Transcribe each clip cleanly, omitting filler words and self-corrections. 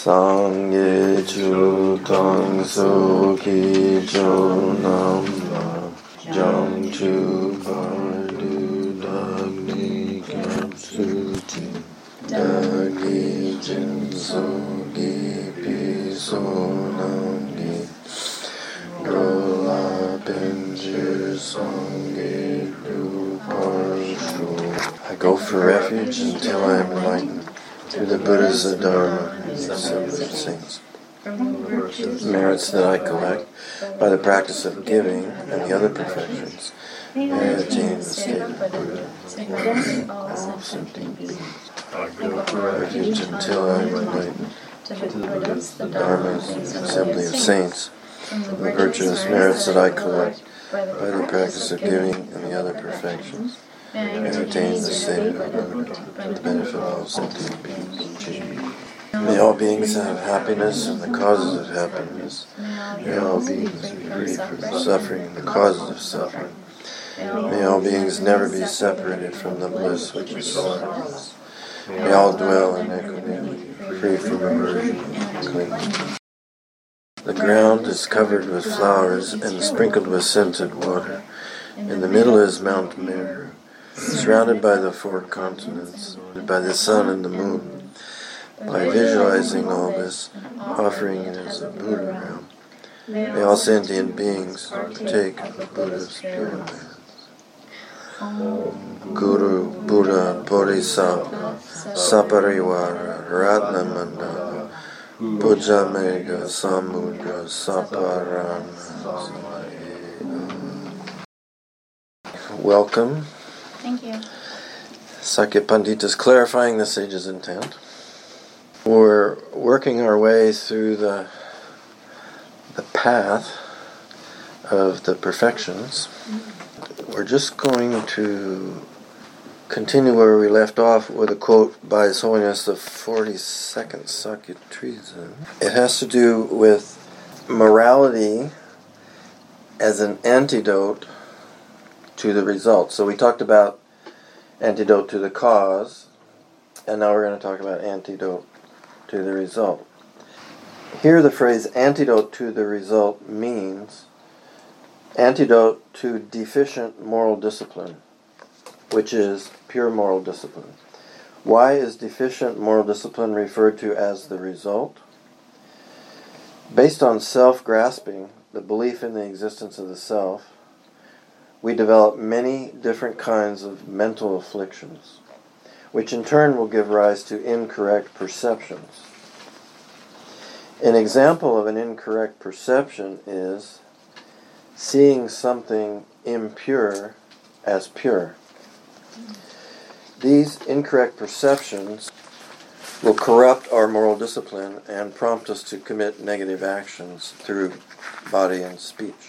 Sangye chu tang so ki jo nam jang chu bar du dag ni kyab su ti dag gi jin so gi pi so nam gi ro la ben ju song gi du par shu. I go for refuge until I am enlightened through the Buddha's Dharma and the Assembly of Saints. Merits that I collect by the practice of giving and the other perfections may attain the state of Buddha, all sentient beings. I go for refuge until I am enlightened to the Buddha's, the Dharma's, and the Assembly of Saints, and the virtuous merits that I collect by the practice of giving and the other perfections may attain the state of Buddha for the benefit of all sentient beings. May all beings have happiness and the causes of happiness. May all beings be free from suffering and the causes of suffering. May all beings never be separated from the bliss which is bliss. May all dwell in equanimity, free from aversion and clinging. The ground is covered with flowers and sprinkled with scented water. In the middle is Mount Meru, surrounded by the four continents, by the sun and the moon. By visualizing all this, offering it as a Buddha realm, may all sentient beings partake of the Buddha's pure lands. Guru, Buddha, Bodhisattva, Saparivara, Ratna Mandala, Puja Mega, Samudra, Saparana. Welcome. Thank you. Sakya Pandita is clarifying the sage's intent. We're working our way through the path of the perfections. We're just going to continue where we left off with a quote by His Holiness the 42nd Sakya Trizin. It has to do with morality as an antidote to the result. So we talked about antidote to the cause, and now we're going to talk about antidote to the result. Here the phrase antidote to the result means antidote to deficient moral discipline, which is pure moral discipline. Why is deficient moral discipline referred to as the result? Based on self-grasping, the belief in the existence of the self, we develop many different kinds of mental afflictions, which in turn will give rise to incorrect perceptions. An example of an incorrect perception is seeing something impure as pure. These incorrect perceptions will corrupt our moral discipline and prompt us to commit negative actions through body and speech.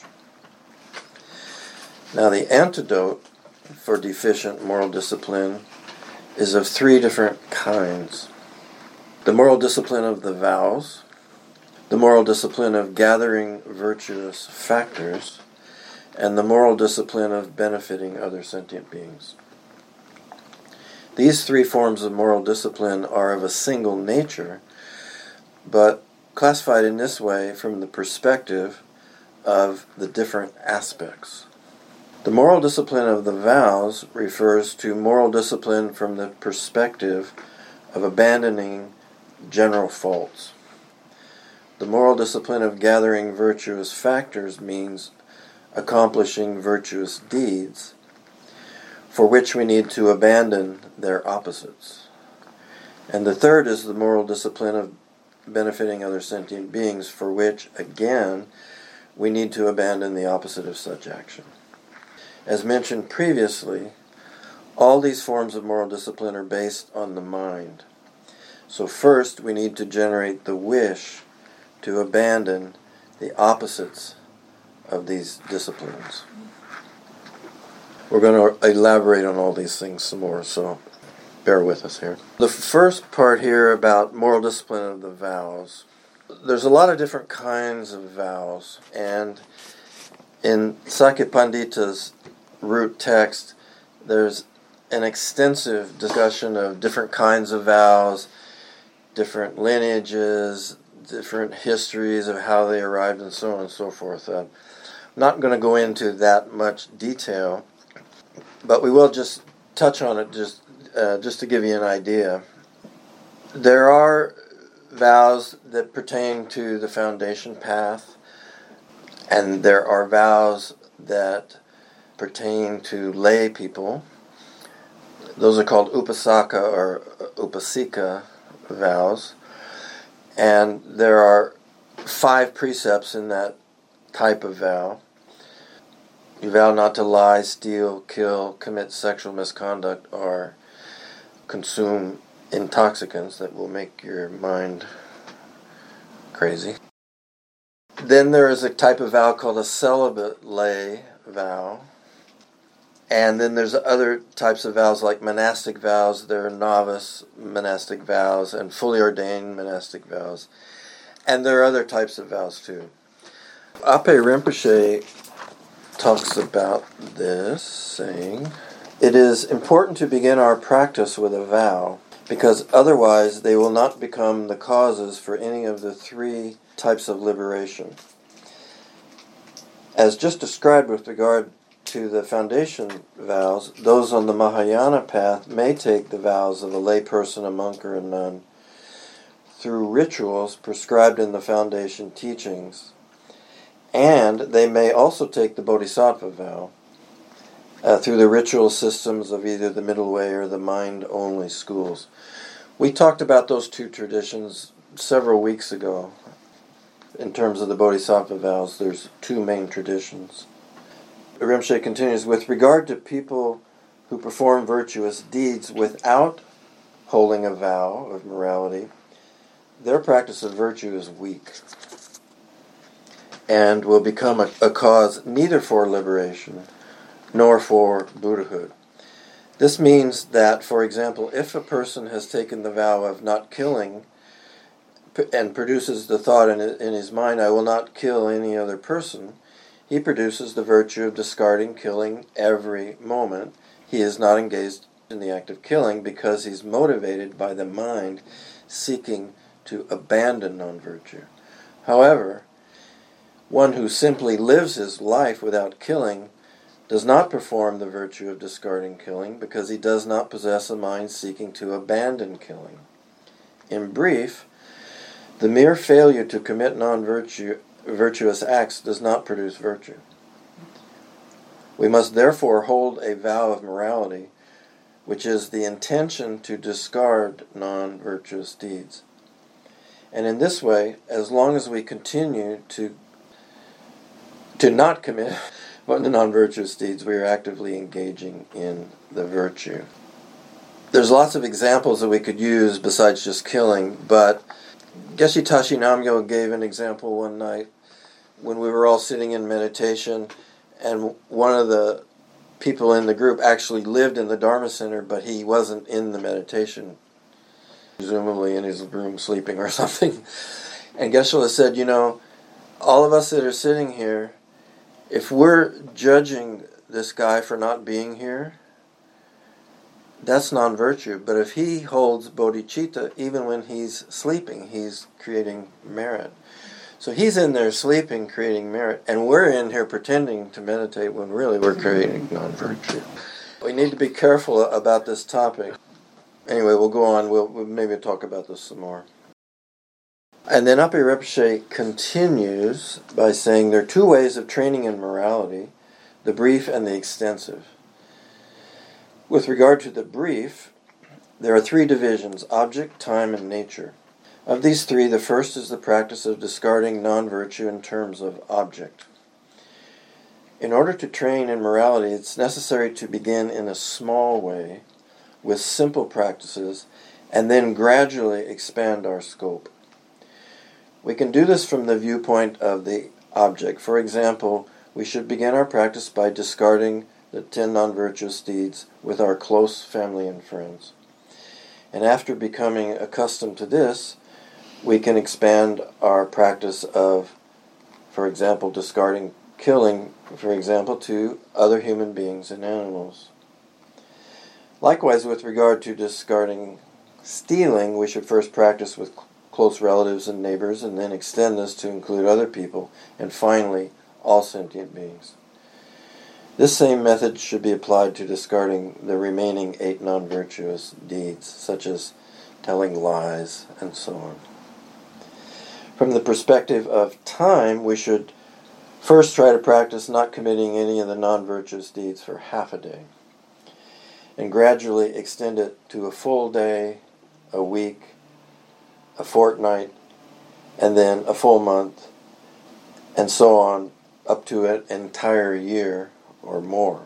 Now, the antidote for deficient moral discipline is of three different kinds. The moral discipline of the vows, the moral discipline of gathering virtuous factors, and the moral discipline of benefiting other sentient beings. These three forms of moral discipline are of a single nature, but classified in this way from the perspective of the different aspects. The moral discipline of the vows refers to moral discipline from the perspective of abandoning general faults. The moral discipline of gathering virtuous factors means accomplishing virtuous deeds, for which we need to abandon their opposites. And the third is the moral discipline of benefiting other sentient beings, for which, again, we need to abandon the opposite of such action. As mentioned previously, all these forms of moral discipline are based on the mind. So first, we need to generate the wish to abandon the opposites of these disciplines. We're going to elaborate on all these things some more, so bear with us here. The first part here about moral discipline of the vows. There's a lot of different kinds of vows, and in Sakya Pandita's root text, there's an extensive discussion of different kinds of vows different lineages, different histories of how they arrived, and so on and so forth. I'm not going to go into that much detail, but we will just touch on it just to give you an idea. There are vows that pertain to the foundation path, and there are vows that pertain to lay people. Those are called upasaka or upasika vows. And there are 5 precepts in that type of vow. You vow not to lie, steal, kill, commit sexual misconduct, or consume intoxicants that will make your mind crazy. Then there is a type of vow called a celibate lay vow. And then there's other types of vows like monastic vows. There are novice monastic vows and fully ordained monastic vows. And there are other types of vows too. Ape Rinpoche talks about this, saying, "It is important to begin our practice with a vow, because otherwise they will not become the causes for any of the 3 types of liberation. As just described with regard to the foundation vows, those on the Mahayana path may take the vows of a lay person, a monk, or a nun through rituals prescribed in the foundation teachings, and they may also take the Bodhisattva vow through the ritual systems of either the Middle Way or the mind-only schools." We talked about those 2 traditions several weeks ago. In terms of the Bodhisattva vows, there's 2 main traditions. Rinpoche continues, "With regard to people who perform virtuous deeds without holding a vow of morality, their practice of virtue is weak and will become a cause neither for liberation nor for Buddhahood. This means that, for example, if a person has taken the vow of not killing and produces the thought in his mind, 'I will not kill any other person,' he produces the virtue of discarding killing every moment. He is not engaged in the act of killing because he's motivated by the mind seeking to abandon non-virtue. However, one who simply lives his life without killing does not perform the virtue of discarding killing because he does not possess a mind seeking to abandon killing. In brief, the mere failure to commit non-virtuous acts does not produce virtue. We must therefore hold a vow of morality, which is the intention to discard non-virtuous deeds. And in this way, as long as we continue to not commit the non-virtuous deeds, we are actively engaging in the virtue." There's lots of examples that we could use besides just killing, but Geshe Tashi Namgyo gave an example one night when we were all sitting in meditation, and one of the people in the group actually lived in the Dharma Center, but he wasn't in the meditation, presumably in his room sleeping or something. And Geshe said, all of us that are sitting here, if we're judging this guy for not being here, that's non-virtue. But if he holds bodhicitta, even when he's sleeping, he's creating merit. So he's in there sleeping, creating merit, and we're in here pretending to meditate when really we're creating non-virtue. We need to be careful about this topic. Anyway, we'll go on. We'll maybe talk about this some more. And then Ape Rinpoche continues by saying there are 2 ways of training in morality, the brief and the extensive. With regard to the brief, there are 3 divisions: object, time, and nature. Of these 3, the first is the practice of discarding non-virtue in terms of object. In order to train in morality, it's necessary to begin in a small way, with simple practices, and then gradually expand our scope. We can do this from the viewpoint of the object. For example, we should begin our practice by discarding the 10 non-virtuous deeds with our close family and friends. And after becoming accustomed to this, we can expand our practice of, for example, discarding killing, for example, to other human beings and animals. Likewise, with regard to discarding Stealing, we should first practice with close relatives and neighbors, and then extend this to include other people, and finally, all sentient beings. This same method should be applied to discarding the remaining 8 non-virtuous deeds, such as telling lies and so on. From the perspective of time, we should first try to practice not committing any of the non-virtuous deeds for half a day, and gradually extend it to a full day, a week, a fortnight, and then a full month, and so on, up to an entire year or more.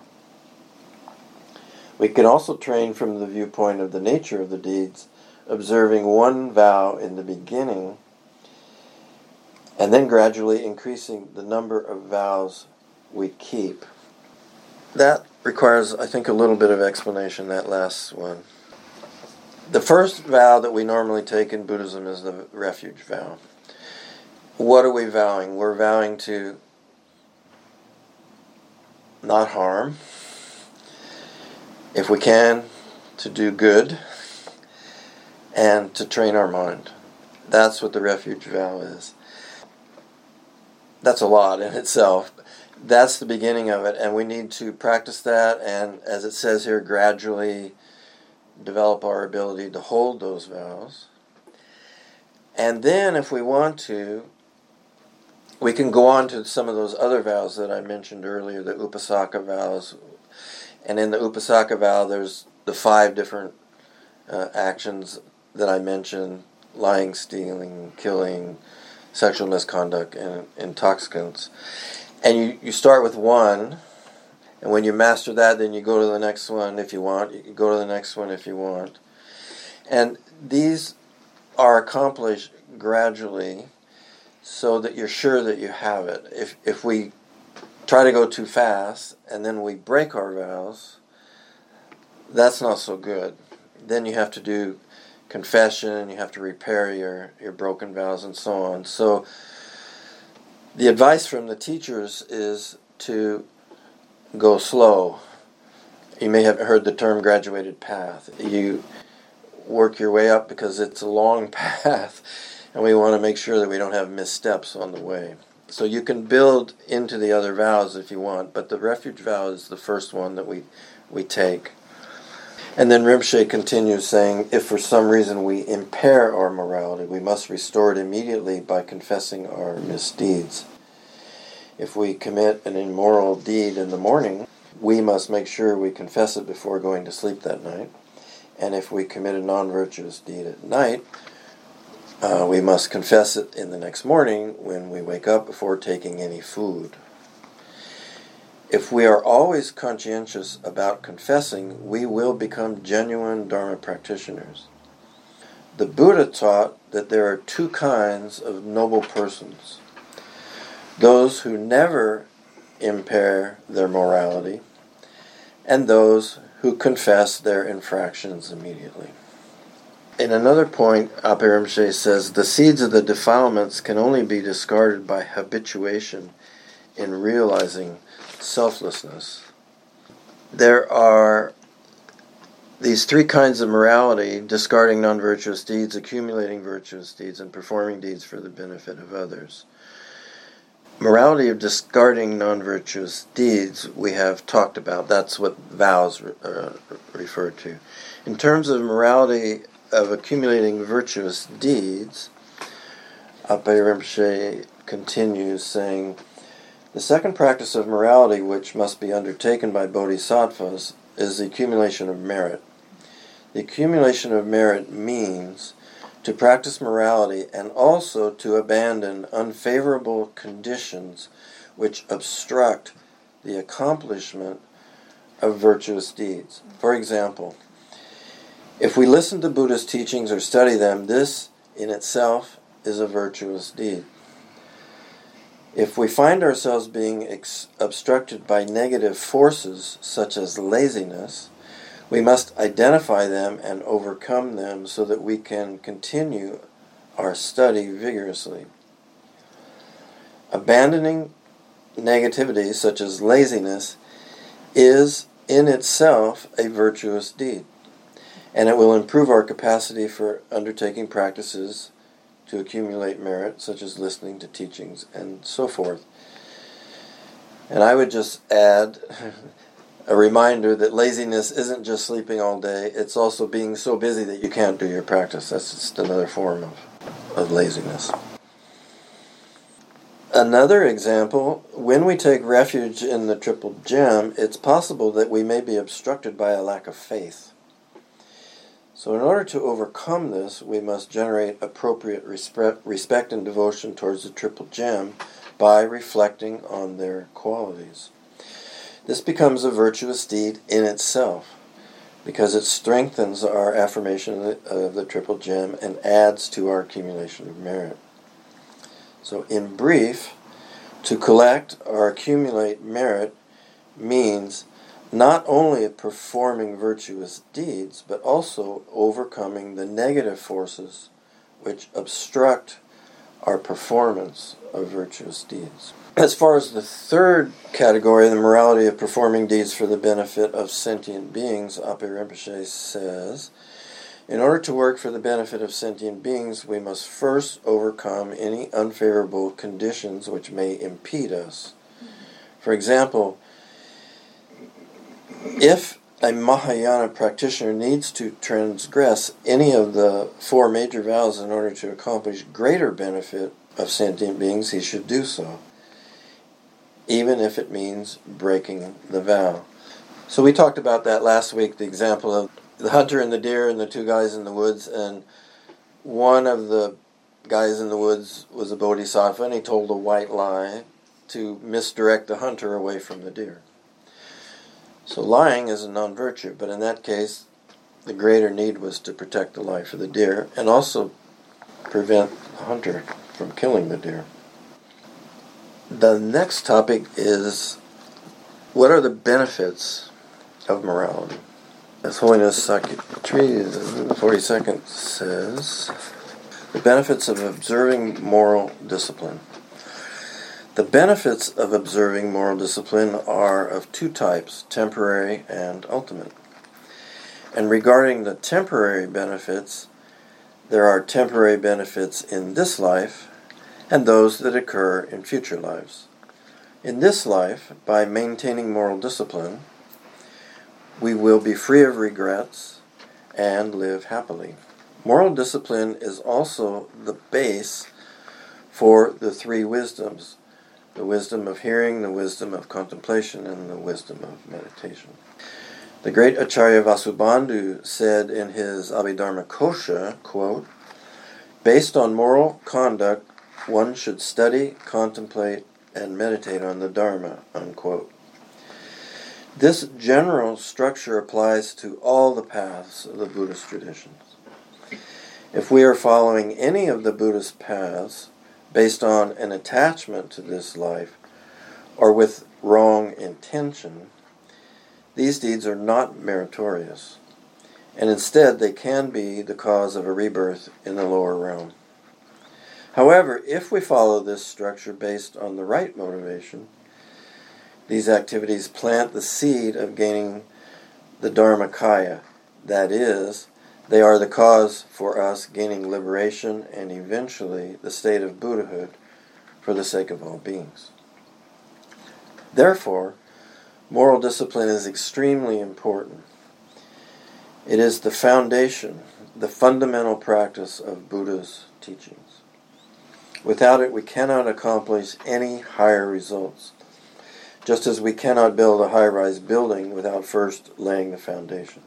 We can also train from the viewpoint of the nature of the deeds, observing one vow in the beginning, and then gradually increasing the number of vows we keep. That requires, I think, a little bit of explanation, that last one. The first vow that we normally take in Buddhism is the refuge vow. What are we vowing? We're vowing to not harm, if we can, to do good, and to train our mind. That's what the refuge vow is. That's a lot in itself. That's the beginning of it, and we need to practice that, and as it says here, gradually develop our ability to hold those vows. And then, if we want to, we can go on to some of those other vows that I mentioned earlier, the Upasaka vows. And in the Upasaka vow, there's the 5 different actions that I mentioned: lying, stealing, killing, sexual misconduct, and intoxicants. And you start with one, and when you master that, then you go to the next one if you want. You go to the next one if you want. And these are accomplished gradually so that you're sure that you have it. If we try to go too fast and then we break our vows, that's not so good. Then you have to do confession, you have to repair your broken vows and so on. So the advice from the teachers is to go slow. You may have heard the term graduated path. You work your way up because it's a long path, and we want to make sure that we don't have missteps on the way. So you can build into the other vows if you want, but the refuge vow is the first one that we take. And then Rinpoche continues saying, if for some reason we impair our morality, we must restore it immediately by confessing our misdeeds. If we commit an immoral deed in the morning, we must make sure we confess it before going to sleep that night. And if we commit a non-virtuous deed at night, we must confess it in the next morning when we wake up before taking any food. If we are always conscientious about confessing, we will become genuine Dharma practitioners. The Buddha taught that there are 2 kinds of noble persons: those who never impair their morality, and those who confess their infractions immediately. In another point, Ape Rinpoche says, the seeds of the defilements can only be discarded by habituation in realizing selflessness. There are these 3 kinds of morality: discarding non-virtuous deeds, accumulating virtuous deeds, and performing deeds for the benefit of others. Morality of discarding non-virtuous deeds we have talked about. That's what vows refer to. In terms of morality of accumulating virtuous deeds, Ape Rinpoche continues saying, the second practice of morality which must be undertaken by bodhisattvas is the accumulation of merit. The accumulation of merit means to practice morality and also to abandon unfavorable conditions which obstruct the accomplishment of virtuous deeds. For example, if we listen to Buddha's teachings or study them, this in itself is a virtuous deed. If we find ourselves being obstructed by negative forces such as laziness, we must identify them and overcome them so that we can continue our study vigorously. Abandoning negativity such as laziness is in itself a virtuous deed. and it will improve our capacity for undertaking practices to accumulate merit, such as listening to teachings and so forth. And I would just add a reminder that laziness isn't just sleeping all day, it's also being so busy that you can't do your practice. That's just another form of laziness. Another example, when we take refuge in the Triple Gem, it's possible that we may be obstructed by a lack of faith. So in order to overcome this, we must generate appropriate respect and devotion towards the Triple Gem by reflecting on their qualities. This becomes a virtuous deed in itself, because it strengthens our affirmation of the Triple Gem and adds to our accumulation of merit. So in brief, to collect or accumulate merit means not only performing virtuous deeds, but also overcoming the negative forces which obstruct our performance of virtuous deeds. As far as the third category, the morality of performing deeds for the benefit of sentient beings, Ape Rinpoche says, in order to work for the benefit of sentient beings, we must first overcome any unfavorable conditions which may impede us. For example, if a Mahayana practitioner needs to transgress any of the four major vows in order to accomplish greater benefit of sentient beings, he should do so, even if it means breaking the vow. So we talked about that last week, the example of the hunter and the deer and the two guys in the woods, and one of the guys in the woods was a bodhisattva, and he told a white lie to misdirect the hunter away from the deer. So lying is a non-virtue, but in that case, the greater need was to protect the life of the deer and also prevent the hunter from killing the deer. The next topic is, what are the benefits of morality? His Holiness Sakya-Tree, the 42nd, says, the benefits of observing moral discipline. The benefits of observing moral discipline are of two types, temporary and ultimate. And regarding the temporary benefits, there are temporary benefits in this life and those that occur in future lives. In this life, by maintaining moral discipline, we will be free of regrets and live happily. Moral discipline is also the base for the three wisdoms, the wisdom of hearing, the wisdom of contemplation, and the wisdom of meditation. The great Acharya Vasubandhu said in his Abhidharma Kosha, quote, based on moral conduct, one should study, contemplate, and meditate on the Dharma, unquote. This general structure applies to all the paths of the Buddhist traditions. If we are following any of the Buddhist paths based on an attachment to this life or with wrong intention, these deeds are not meritorious, and instead they can be the cause of a rebirth in the lower realm. However, if we follow this structure based on the right motivation, these activities plant the seed of gaining the Dharmakaya. That is, they are the cause for us gaining liberation and eventually the state of Buddhahood for the sake of all beings. Therefore, moral discipline is extremely important. It is the foundation, the fundamental practice of Buddha's teachings. Without it, we cannot accomplish any higher results, just as we cannot build a high-rise building without first laying the foundation.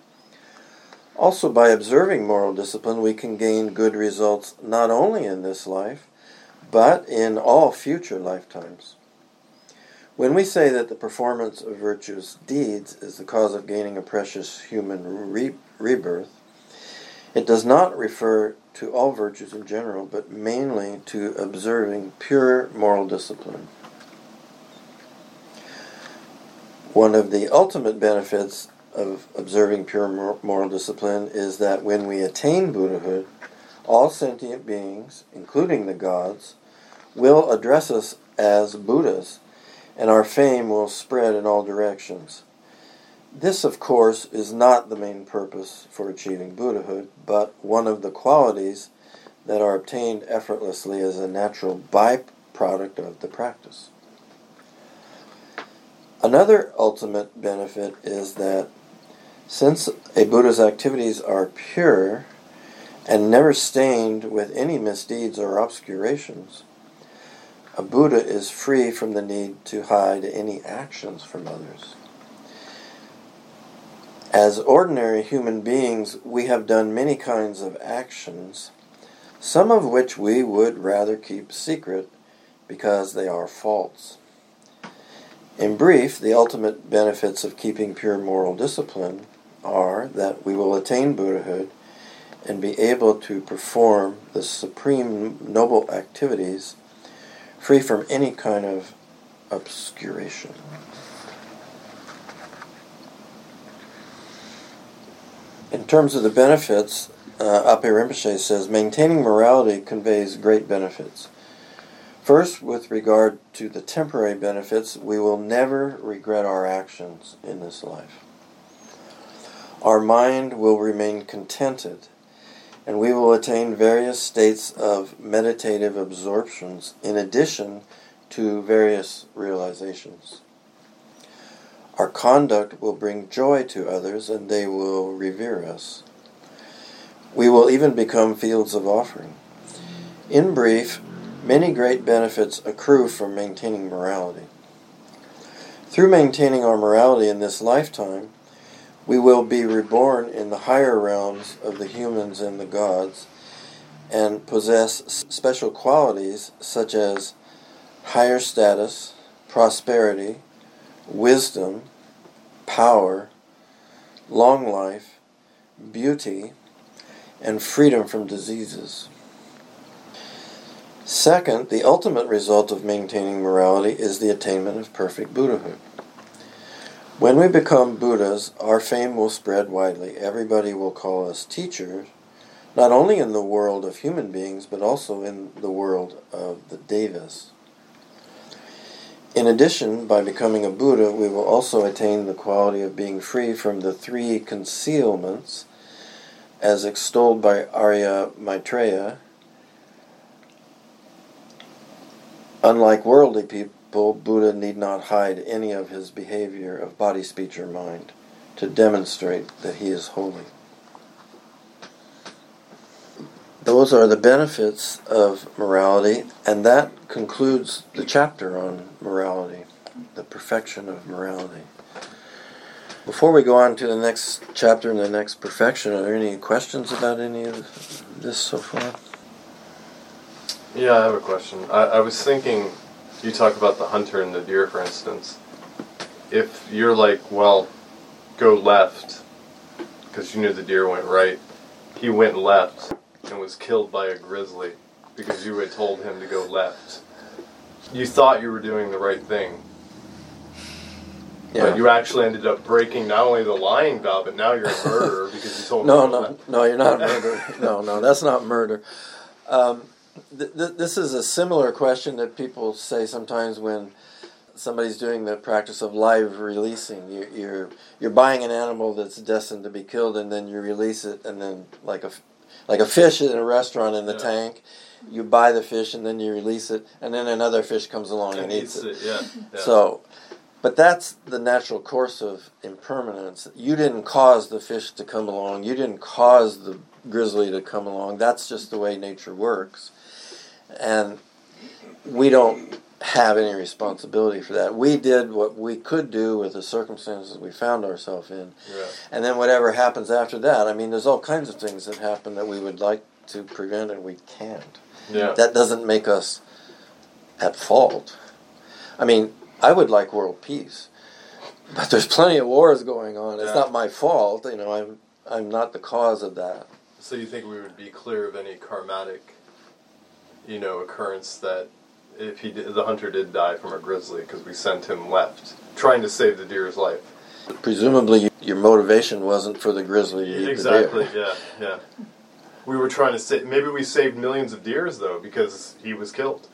Also, by observing moral discipline, we can gain good results not only in this life, but in all future lifetimes. When we say that the performance of virtuous deeds is the cause of gaining a precious human rebirth, it does not refer to all virtues in general, but mainly to observing pure moral discipline. One of the ultimate benefits of observing pure moral discipline is that when we attain Buddhahood, all sentient beings, including the gods, will address us as Buddhas, and our fame will spread in all directions. This, of course, is not the main purpose for achieving Buddhahood, but one of the qualities that are obtained effortlessly as a natural byproduct of the practice. Another ultimate benefit is that since a Buddha's activities are pure and never stained with any misdeeds or obscurations, a Buddha is free from the need to hide any actions from others. As ordinary human beings, we have done many kinds of actions, some of which we would rather keep secret because they are false. In brief, the ultimate benefits of keeping pure moral discipline are that we will attain Buddhahood and be able to perform the supreme noble activities free from any kind of obscuration. In terms of the benefits, Ape Rinpoche says, maintaining morality conveys great benefits. First, with regard to the temporary benefits, we will never regret our actions in this life. Our mind will remain contented, and we will attain various states of meditative absorptions in addition to various realizations. Our conduct will bring joy to others, and they will revere us. We will even become fields of offering. In brief, many great benefits accrue from maintaining morality. Through maintaining our morality in this lifetime, we will be reborn in the higher realms of the humans and the gods, and possess special qualities such as higher status, prosperity, wisdom, power, long life, beauty, and freedom from diseases. Second, the ultimate result of maintaining morality is the attainment of perfect Buddhahood. When we become Buddhas, our fame will spread widely. Everybody will call us teachers, not only in the world of human beings, but also in the world of the Devas. In addition, by becoming a Buddha, we will also attain the quality of being free from the three concealments, as extolled by Arya Maitreya. Unlike worldly people, Buddha need not hide any of his behavior of body, speech, or mind to demonstrate that he is holy. Those are the benefits of morality, and that concludes the chapter on morality, the perfection of morality. Before we go on to the next chapter and the next perfection, are there any questions about any of this so far? Yeah, I have a question. I was thinking, you talk about the hunter and the deer, for instance. If you're like, well, go left, because you knew the deer went right, he went left and was killed by a grizzly because you had told him to go left. You thought you were doing the right thing. Yeah. But you actually ended up breaking not only the lying vow, but now you're a murderer because you told him. No, you're not a murderer. No, that's not murder. This is a similar question that people say sometimes when somebody's doing the practice of live releasing. You're buying an animal that's destined to be killed, and then you release it, and then like a fish in a restaurant in the tank, you buy the fish and then you release it, and then another fish comes along and eats it. Yeah. So, but that's the natural course of impermanence. You didn't cause the fish to come along. You didn't cause the grizzly to come along. That's just the way nature works. And we don't have any responsibility for that. We did what we could do with the circumstances we found ourselves in. Yeah. And then whatever happens after that, I mean, there's all kinds of things that happen that we would like to prevent and we can't. Yeah. That doesn't make us at fault. I mean, I would like world peace, but there's plenty of wars going on. It's not my fault. You know, I'm not the cause of that. So you think we would be clear of any karmatic, occurrence that if the hunter did die from a grizzly because we sent him left, trying to save the deer's life? Presumably your motivation wasn't for the grizzly to eat exactly, the deer. Yeah. We were trying to save, maybe we saved millions of deers, though, because he was killed.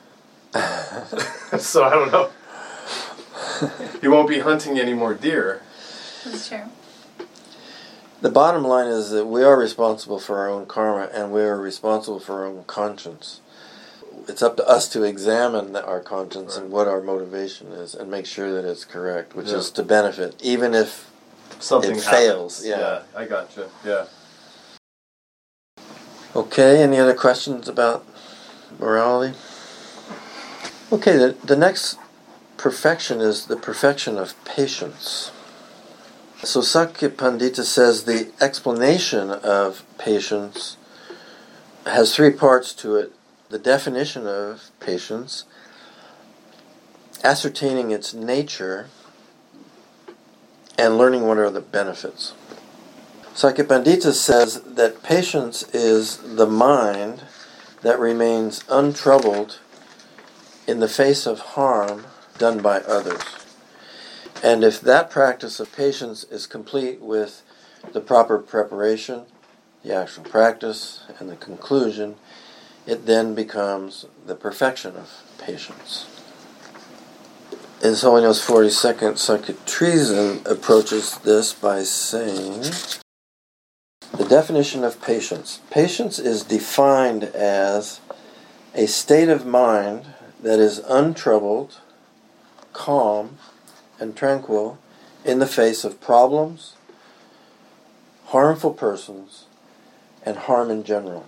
So I don't know. He won't be hunting any more deer. That's true. The bottom line is that we are responsible for our own karma, and we are responsible for our own conscience. It's up to us to examine our conscience and what our motivation is, and make sure that it's correct, which is to benefit, even if something fails. Yeah, I gotcha. Yeah. Okay, any other questions about morality? Okay, the next perfection is the perfection of patience. So Sakya Pandita says the explanation of patience has three parts to it. The definition of patience, ascertaining its nature, and learning what are the benefits. Sakya Pandita says that patience is the mind that remains untroubled in the face of harm done by others. And if that practice of patience is complete with the proper preparation, the actual practice, and the conclusion, it then becomes the perfection of patience. His Holiness 42nd Sakya Treason approaches this by saying, the definition of patience. Patience is defined as a state of mind that is untroubled, calm, and tranquil in the face of problems, harmful persons, and harm in general.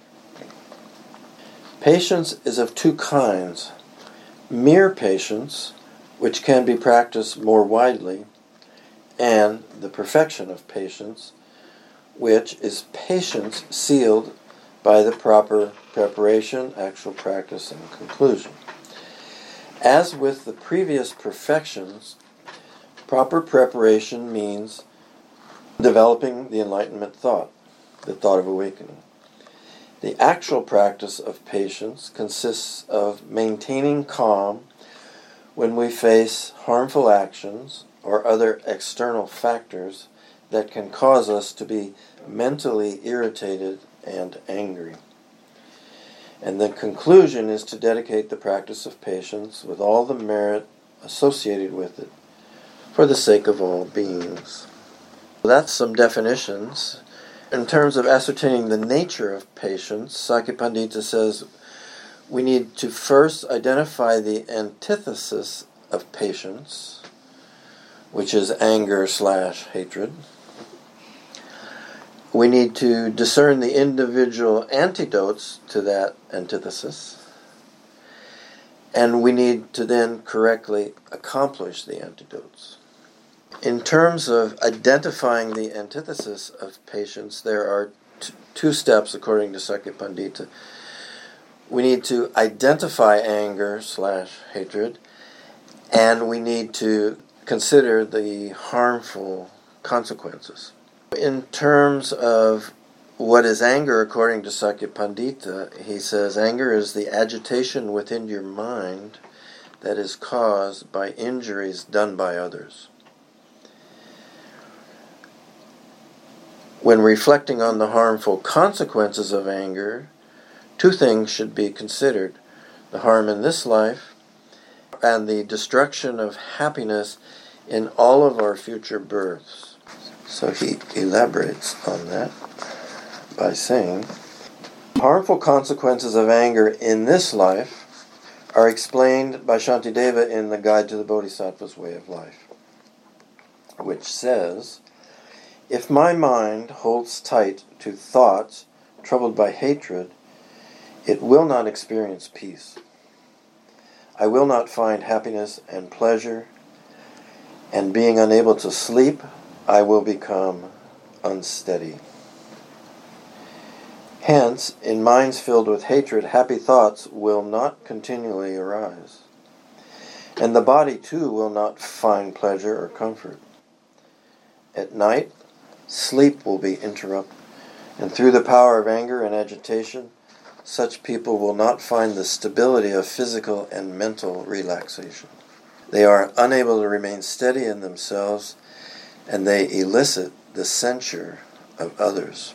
Patience is of two kinds: mere patience, which can be practiced more widely, and the perfection of patience, which is patience sealed by the proper preparation, actual practice, and conclusion. As with the previous perfections, proper preparation means developing the enlightenment thought, the thought of awakening. The actual practice of patience consists of maintaining calm when we face harmful actions or other external factors that can cause us to be mentally irritated and angry. And the conclusion is to dedicate the practice of patience with all the merit associated with it for the sake of all beings. That's some definitions. In terms of ascertaining the nature of patience, Sakya Pandita says we need to first identify the antithesis of patience, which is anger/hatred. We need to discern the individual antidotes to that antithesis, and we need to then correctly accomplish the antidotes. In terms of identifying the antithesis of patience, there are two steps according to Sakya Pandita. We need to identify anger/hatred, and we need to consider the harmful consequences. In terms of what is anger according to Sakya Pandita, he says anger is the agitation within your mind that is caused by injuries done by others. When reflecting on the harmful consequences of anger, two things should be considered: the harm in this life and the destruction of happiness in all of our future births. So he elaborates on that by saying, harmful consequences of anger in this life are explained by Shantideva in the Guide to the Bodhisattva's Way of Life, which says, if my mind holds tight to thoughts troubled by hatred, it will not experience peace. I will not find happiness and pleasure, and being unable to sleep, I will become unsteady. Hence, in minds filled with hatred, happy thoughts will not continually arise, and the body too will not find pleasure or comfort. At night, sleep will be interrupted, and through the power of anger and agitation, such people will not find the stability of physical and mental relaxation. They are unable to remain steady in themselves, and they elicit the censure of others.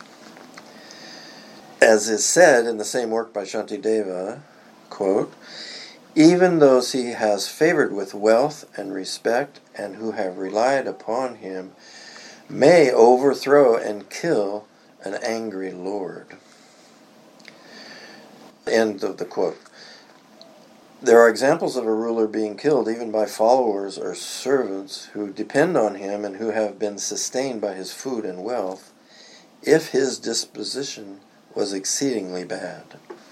As is said in the same work by Shantideva, quote, even those he has favored with wealth and respect and who have relied upon him may overthrow and kill an angry lord. End of the quote. There are examples of a ruler being killed even by followers or servants who depend on him and who have been sustained by his food and wealth, if his disposition was exceedingly bad.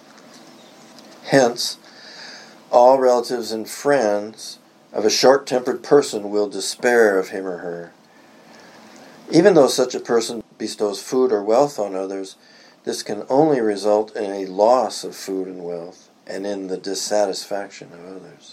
Hence, all relatives and friends of a short-tempered person will despair of him or her. Even though such a person bestows food or wealth on others, this can only result in a loss of food and wealth and in the dissatisfaction of others.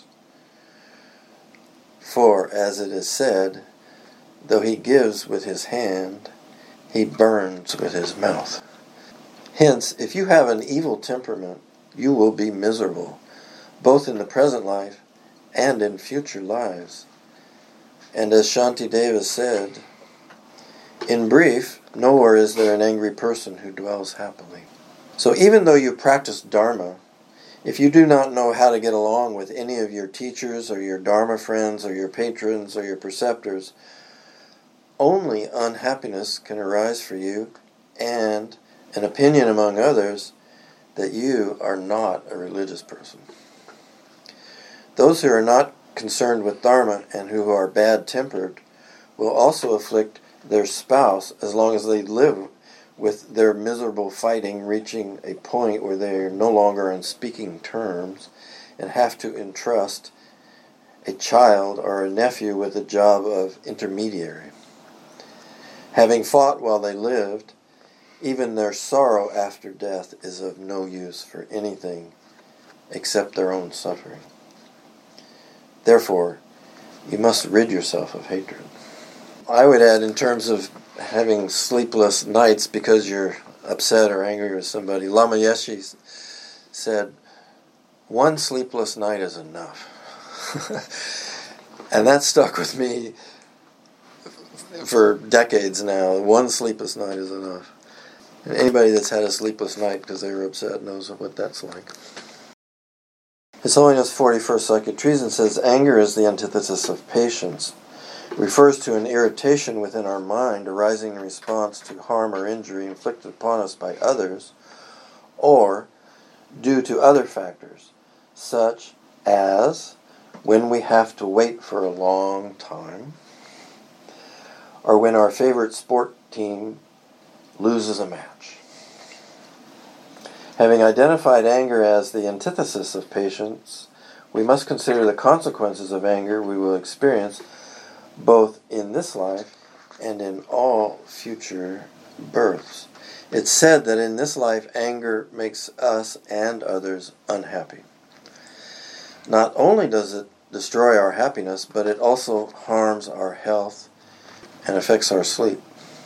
For, as it is said, though he gives with his hand, he burns with his mouth. Hence, if you have an evil temperament, you will be miserable, both in the present life and in future lives. And as Shantideva said, in brief, nowhere is there an angry person who dwells happily. So even though you practice Dharma, if you do not know how to get along with any of your teachers or your Dharma friends or your patrons or your preceptors, only unhappiness can arise for you and an opinion among others that you are not a religious person. Those who are not concerned with Dharma and who are bad-tempered will also afflict their spouse as long as they live with their miserable fighting reaching a point where they are no longer on speaking terms and have to entrust a child or a nephew with the job of intermediary. Having fought while they lived, even their sorrow after death is of no use for anything except their own suffering. Therefore, you must rid yourself of hatred. I would add, in terms of having sleepless nights because you're upset or angry with somebody, Lama Yeshe said, one sleepless night is enough. And that stuck with me for decades now. One sleepless night is enough. And anybody that's had a sleepless night because they were upset knows what that's like. His Holiness 41st Sakya Treason says, anger is the antithesis of patience. It refers to an irritation within our mind arising in response to harm or injury inflicted upon us by others, or due to other factors, such as when we have to wait for a long time, or when our favorite sport team loses a match. Having identified anger as the antithesis of patience, we must consider the consequences of anger we will experience both in this life and in all future births. It's said that in this life anger makes us and others unhappy. Not only does it destroy our happiness, but it also harms our health and affects our sleep.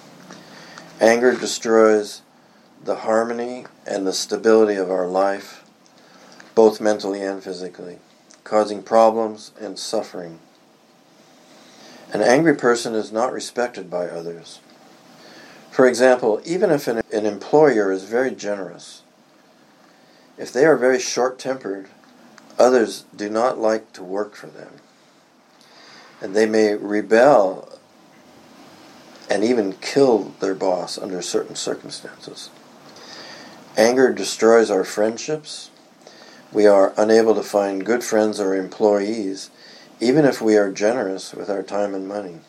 Anger destroys the harmony and the stability of our life, both mentally and physically, causing problems and suffering. An angry person is not respected by others. For example, even if an employer is very generous, if they are very short-tempered, others do not like to work for them. And they may rebel and even kill their boss under certain circumstances. Anger destroys our friendships. We are unable to find good friends or employees, even if we are generous with our time and money.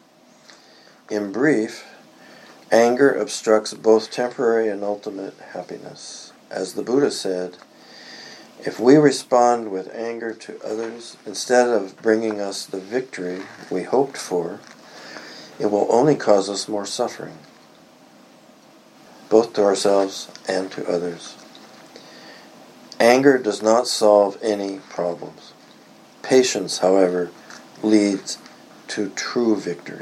In brief, anger obstructs both temporary and ultimate happiness. As the Buddha said, if we respond with anger to others instead of bringing us the victory we hoped for, it will only cause us more suffering, both to ourselves and to others. Anger does not solve any problems. Patience, however, leads to true victory.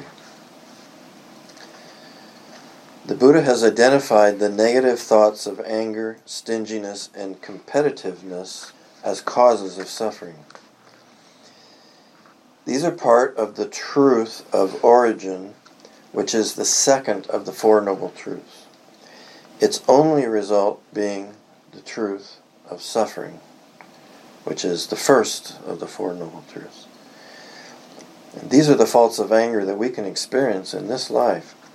The Buddha has identified the negative thoughts of anger, stinginess, and competitiveness as causes of suffering. These are part of the truth of origin, which is the second of the Four Noble Truths. Its only result being the truth of suffering, which is the first of the Four Noble Truths. And these are the faults of anger that we can experience in this life,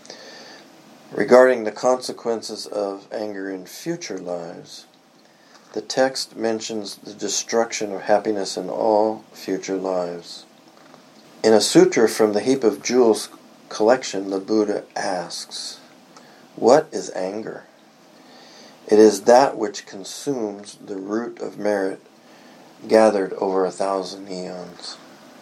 Regarding the consequences of anger in future lives, the text mentions the destruction of happiness in all future lives. In a sutra from the Heap of Jewels collection, the Buddha asks, "What is anger?" It is that which consumes the root of merit gathered over 1,000 eons.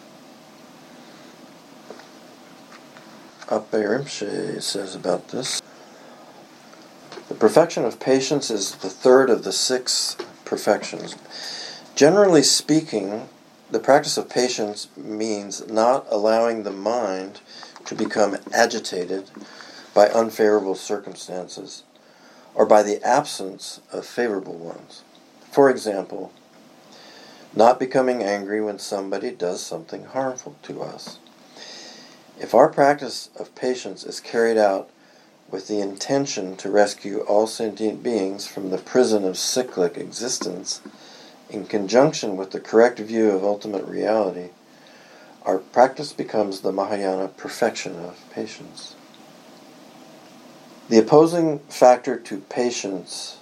Ape Rinpoche says about this, the perfection of patience is the third of the 6 perfections. Generally speaking, the practice of patience means not allowing the mind to become agitated by unfavorable circumstances or by the absence of favorable ones. For example, not becoming angry when somebody does something harmful to us. If our practice of patience is carried out with the intention to rescue all sentient beings from the prison of cyclic existence, in conjunction with the correct view of ultimate reality, our practice becomes the Mahayana perfection of patience. The opposing factor to patience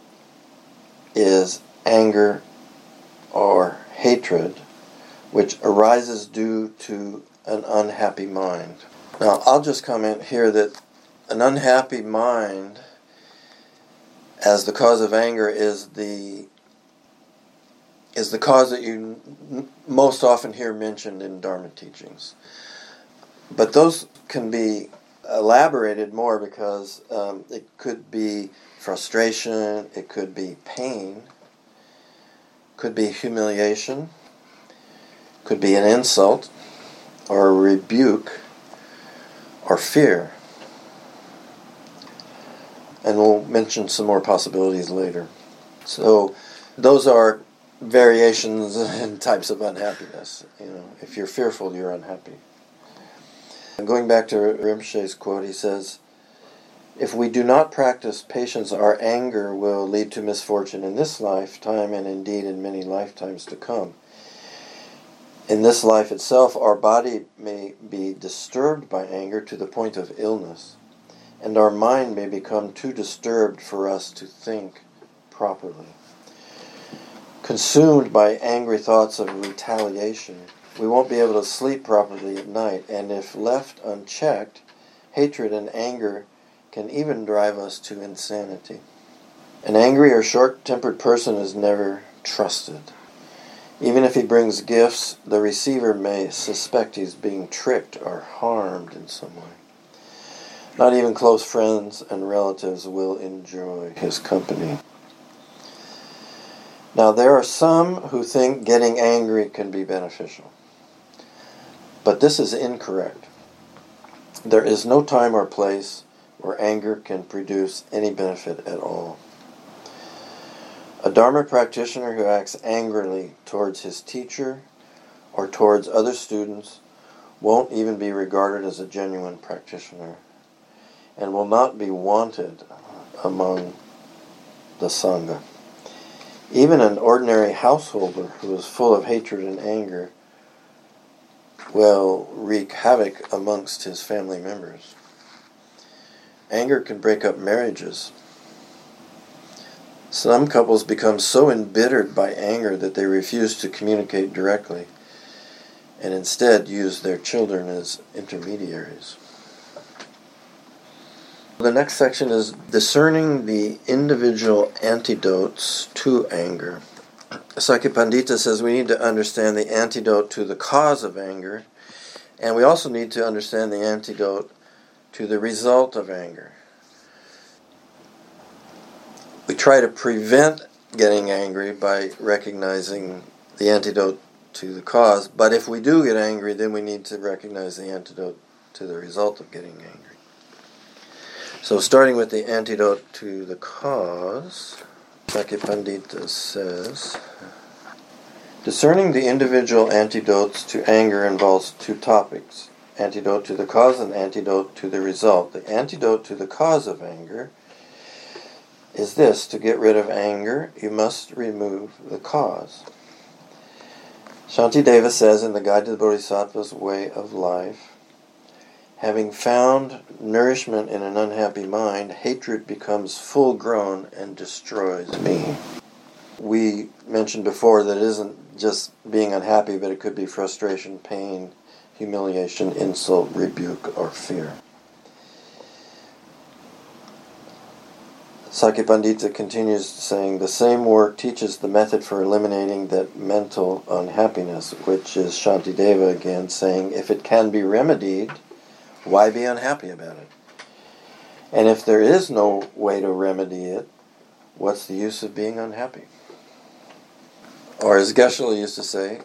is anger or hatred, which arises due to an unhappy mind. Now, I'll just comment here that an unhappy mind as the cause of anger is the cause that you most often hear mentioned in Dharma teachings. But those can be elaborated more because it could be frustration, it could be pain, could be humiliation, could be an insult, or a rebuke, or fear. And we'll mention some more possibilities later. So those are variations and types of unhappiness. If you're fearful, you're unhappy. And going back to Rinpoche's quote, he says, "If we do not practice patience, our anger will lead to misfortune in this lifetime and indeed in many lifetimes to come. In this life itself, our body may be disturbed by anger to the point of illness, and our mind may become too disturbed for us to think properly. Consumed by angry thoughts of retaliation, we won't be able to sleep properly at night, and if left unchecked, hatred and anger can even drive us to insanity. An angry or short-tempered person is never trusted. Even if he brings gifts, the receiver may suspect he's being tricked or harmed in some way. Not even close friends and relatives will enjoy his company." Now, there are some who think getting angry can be beneficial. But this is incorrect. There is no time or place where anger can produce any benefit at all. A Dharma practitioner who acts angrily towards his teacher or towards other students won't even be regarded as a genuine practitioner and will not be wanted among the Sangha. Even an ordinary householder who is full of hatred and anger will wreak havoc amongst his family members. Anger can break up marriages. Some couples become so embittered by anger that they refuse to communicate directly and instead use their children as intermediaries. The next section is discerning the individual antidotes to anger. Sakya Pandita says we need to understand the antidote to the cause of anger, and we also need to understand the antidote to the result of anger. We try to prevent getting angry by recognizing the antidote to the cause, but if we do get angry, then we need to recognize the antidote to the result of getting angry. So starting with the antidote to the cause, Sakya Pandita says, discerning the individual antidotes to anger involves 2 topics, antidote to the cause and antidote to the result. The antidote to the cause of anger is this: to get rid of anger, you must remove the cause. Shantideva says in the Guide to the Bodhisattva's Way of Life, Having found nourishment in an unhappy mind, hatred becomes full-grown and destroys me. We mentioned before that it isn't just being unhappy, but it could be frustration, pain, humiliation, insult, rebuke, or fear. Sakya Pandita continues saying, the same work teaches the method for eliminating that mental unhappiness, which is Shantideva again saying, if it can be remedied, why be unhappy about it? And if there is no way to remedy it, what's the use of being unhappy? Or as Geshe used to say,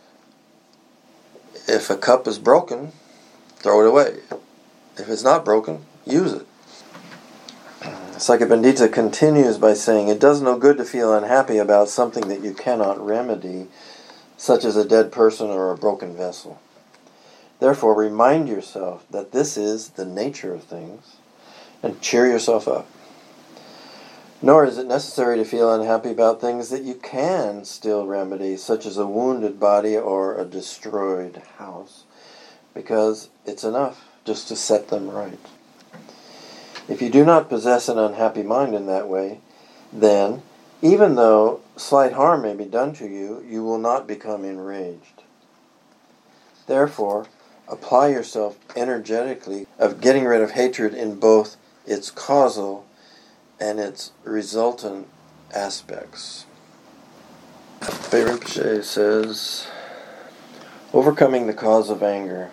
if a cup is broken, throw it away. If it's not broken, use it. Sakya Pandita continues by saying, it does no good to feel unhappy about something that you cannot remedy, such as a dead person or a broken vessel. Therefore, remind yourself that this is the nature of things, and cheer yourself up. Nor is it necessary to feel unhappy about things that you can still remedy, such as a wounded body or a destroyed house, because it's enough just to set them right. If you do not possess an unhappy mind in that way, then, even though slight harm may be done to you, you will not become enraged. Therefore, apply yourself energetically of getting rid of hatred in both its causal and its resultant aspects. Pei Rinpoche says, overcoming the cause of anger.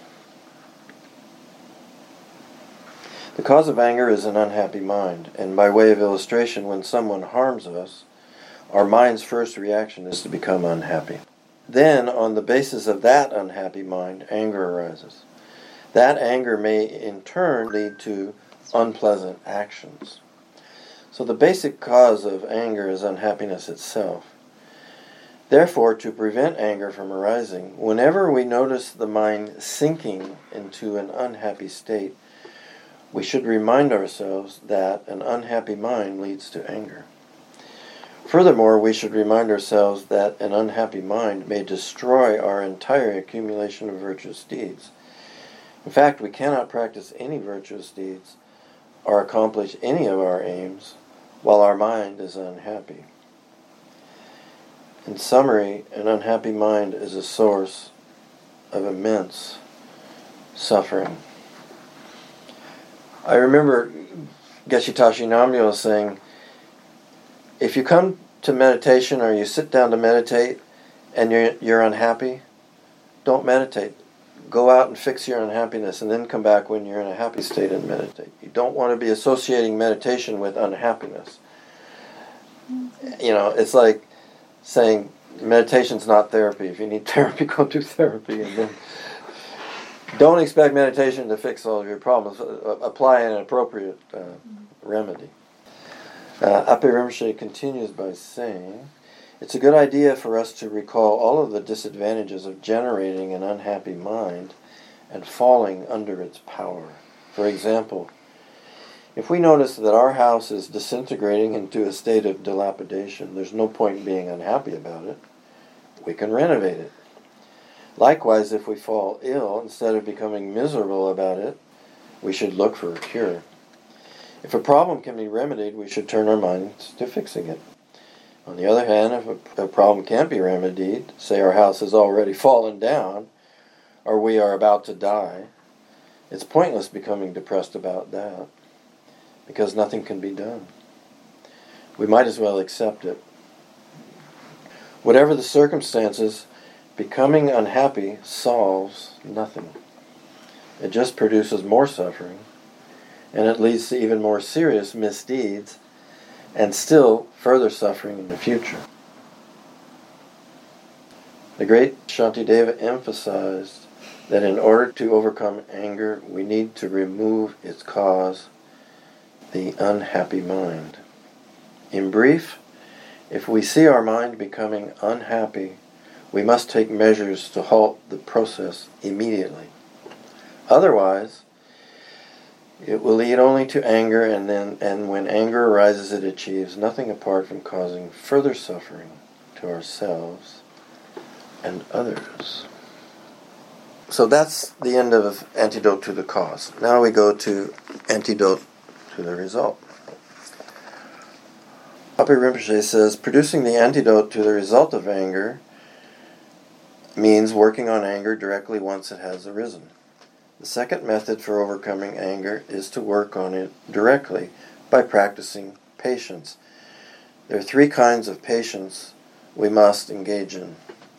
The cause of anger is an unhappy mind, and by way of illustration, when someone harms us, our mind's first reaction is to become unhappy. Then, on the basis of that unhappy mind, anger arises. That anger may in turn lead to unpleasant actions. So the basic cause of anger is unhappiness itself. Therefore, to prevent anger from arising, whenever we notice the mind sinking into an unhappy state, we should remind ourselves that an unhappy mind leads to anger. Furthermore, we should remind ourselves that an unhappy mind may destroy our entire accumulation of virtuous deeds. In fact, we cannot practice any virtuous deeds or accomplish any of our aims while our mind is unhappy. In summary, an unhappy mind is a source of immense suffering. I remember Geshe Tashi Namgyal saying, if you come to meditation or you sit down to meditate and you're unhappy, don't meditate. Go out and fix your unhappiness and then come back when you're in a happy state and meditate. You don't want to be associating meditation with unhappiness. You know, it's like saying meditation's not therapy. If you need therapy, go do therapy. And then don't expect meditation to fix all of your problems. Apply an appropriate remedy. Ape Rinpoche continues by saying, it's a good idea for us to recall all of the disadvantages of generating an unhappy mind and falling under its power. For example, if we notice that our house is disintegrating into a state of dilapidation, there's no point in being unhappy about it. We can renovate it. Likewise, if we fall ill, instead of becoming miserable about it, we should look for a cure. If a problem can be remedied, we should turn our minds to fixing it. On the other hand, if a problem can't be remedied, say our house has already fallen down, or we are about to die, it's pointless becoming depressed about that, because nothing can be done. We might as well accept it. Whatever the circumstances, becoming unhappy solves nothing. It just produces more suffering, and it leads to even more serious misdeeds, and still further suffering in the future. The great Shantideva emphasized that in order to overcome anger, we need to remove its cause, the unhappy mind. In brief, if we see our mind becoming unhappy, we must take measures to halt the process immediately. Otherwise, it will lead only to anger, and when anger arises, it achieves nothing apart from causing further suffering to ourselves and others. So that's the end of antidote to the cause. Now we go to antidote to the result. Papi Rinpoche says, producing the antidote to the result of anger means working on anger directly once it has arisen. The second method for overcoming anger is to work on it directly by practicing patience. There are three kinds of patience we must engage in.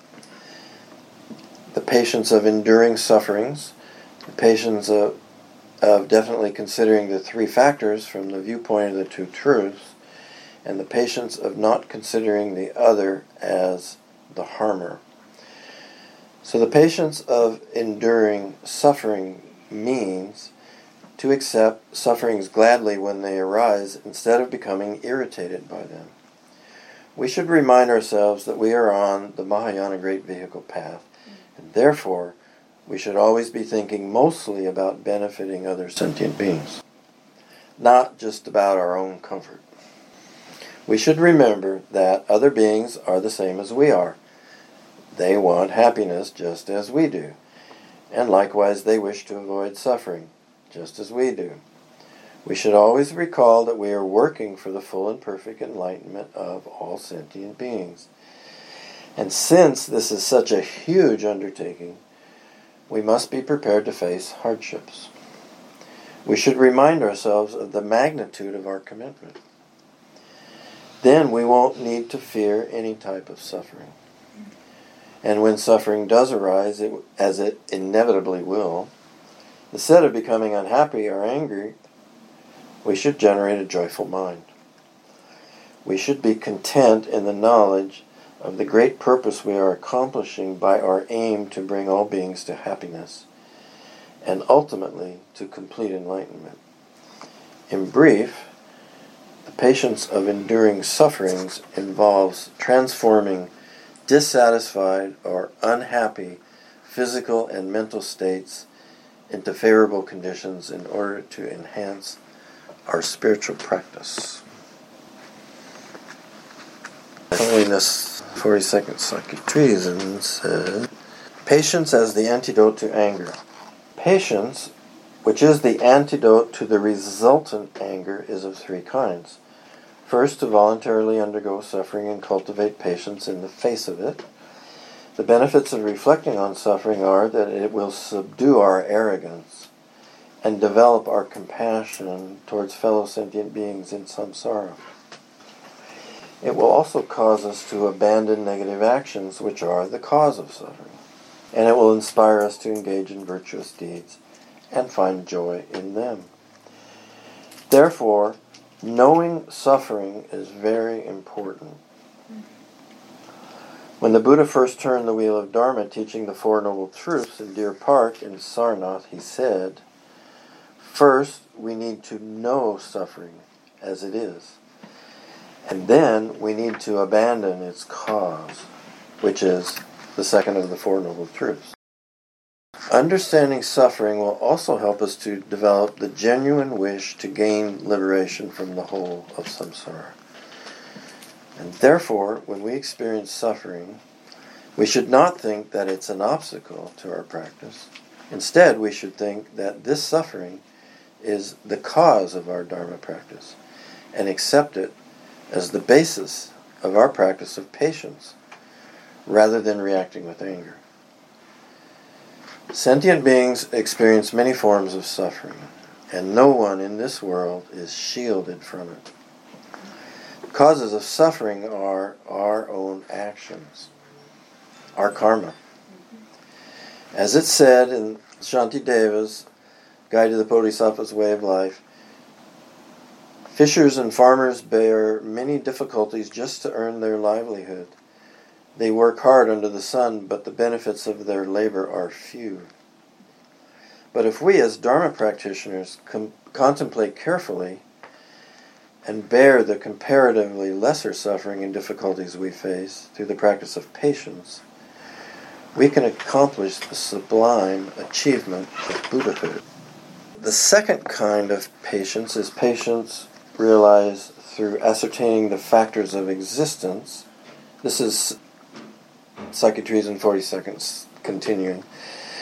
The patience of enduring sufferings, the patience of definitely considering the three factors from the viewpoint of the two truths, and the patience of not considering the other as the harmer. So the patience of enduring suffering means to accept sufferings gladly when they arise instead of becoming irritated by them. We should remind ourselves that we are on the Mahayana Great Vehicle path, and therefore we should always be thinking mostly about benefiting other sentient beings, not just about our own comfort. We should remember that other beings are the same as we are. They want happiness just as we do, and likewise they wish to avoid suffering just as we do. We should always recall that we are working for the full and perfect enlightenment of all sentient beings. And since this is such a huge undertaking, we must be prepared to face hardships. We should remind ourselves of the magnitude of our commitment. Then we won't need to fear any type of suffering. And when suffering does arise, as it inevitably will, instead of becoming unhappy or angry, we should generate a joyful mind. We should be content in the knowledge of the great purpose we are accomplishing by our aim to bring all beings to happiness, and ultimately to complete enlightenment. In brief, the patience of enduring sufferings involves transforming dissatisfied or unhappy physical and mental states into favorable conditions in order to enhance our spiritual practice. Holiness 42nd Sakya Treason says, patience as the antidote to anger. Patience, which is the antidote to the resultant anger, is of three kinds. First, to voluntarily undergo suffering and cultivate patience in the face of it. The benefits of reflecting on suffering are that it will subdue our arrogance and develop our compassion towards fellow sentient beings in samsara. It will also cause us to abandon negative actions which are the cause of suffering, and it will inspire us to engage in virtuous deeds and find joy in them. Therefore, knowing suffering is very important. When the Buddha first turned the wheel of Dharma teaching the Four Noble Truths in Deer Park in Sarnath, he said, first, we need to know suffering as it is. And then we need to abandon its cause, which is the second of the Four Noble Truths. Understanding suffering will also help us to develop the genuine wish to gain liberation from the whole of samsara. And therefore, when we experience suffering, we should not think that it's an obstacle to our practice. Instead, we should think that this suffering is the cause of our Dharma practice, and accept it as the basis of our practice of patience, rather than reacting with anger. Sentient beings experience many forms of suffering, and no one in this world is shielded from it. The causes of suffering are our own actions, our karma. As it's said in Shantideva's Guide to the Bodhisattva's Way of Life, fishers and farmers bear many difficulties just to earn their livelihood. They work hard under the sun, but the benefits of their labor are few. But if we as Dharma practitioners contemplate carefully and bear the comparatively lesser suffering and difficulties we face through the practice of patience, we can accomplish the sublime achievement of Buddhahood. The second kind of patience is patience realized through ascertaining the factors of existence. This is Sakya Treason 42nd continuing.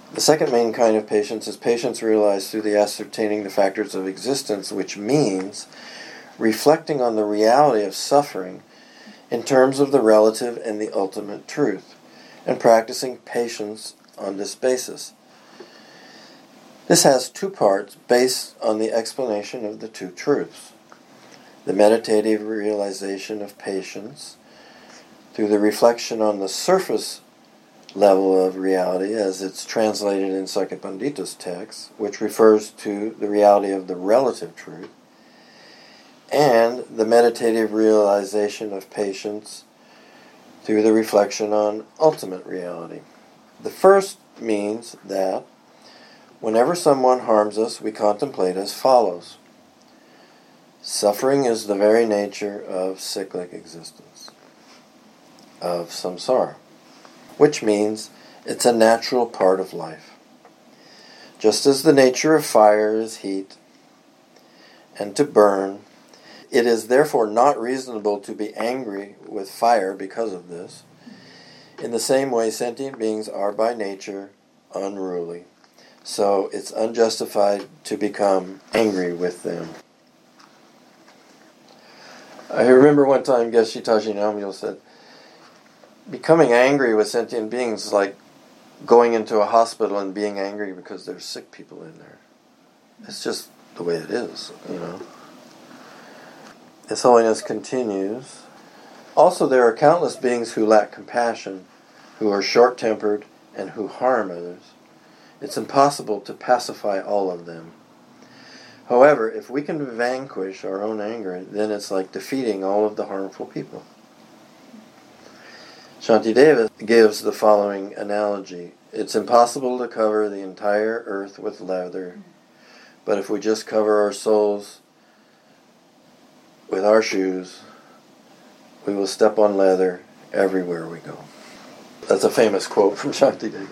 The second main kind of patience is patience realized through the ascertaining the factors of existence, which means reflecting on the reality of suffering in terms of the relative and the ultimate truth, and practicing patience on this basis. This has two parts based on the explanation of the two truths. The meditative realization of patience through the reflection on the surface level of reality as it's translated in Sakya Pandita's text, which refers to the reality of the relative truth, and the meditative realization of patience through the reflection on ultimate reality. The first means that whenever someone harms us, we contemplate as follows. Suffering is the very nature of cyclic existence, of samsara, which means it's a natural part of life. Just as the nature of fire is heat and to burn, it is therefore not reasonable to be angry with fire because of this. In the same way, sentient beings are by nature unruly, so it's unjustified to become angry with them. I remember one time Geshe Tashi Namgyal said, becoming angry with sentient beings is like going into a hospital and being angry because there's sick people in there. It's just the way it is, you know. His Holiness continues, also there are countless beings who lack compassion, who are short-tempered, and who harm others. It's impossible to pacify all of them. However, if we can vanquish our own anger, then it's like defeating all of the harmful people. Shantideva gives the following analogy. It's impossible to cover the entire earth with leather, but if we just cover our souls with our shoes, we will step on leather everywhere we go. That's a famous quote from Shantideva.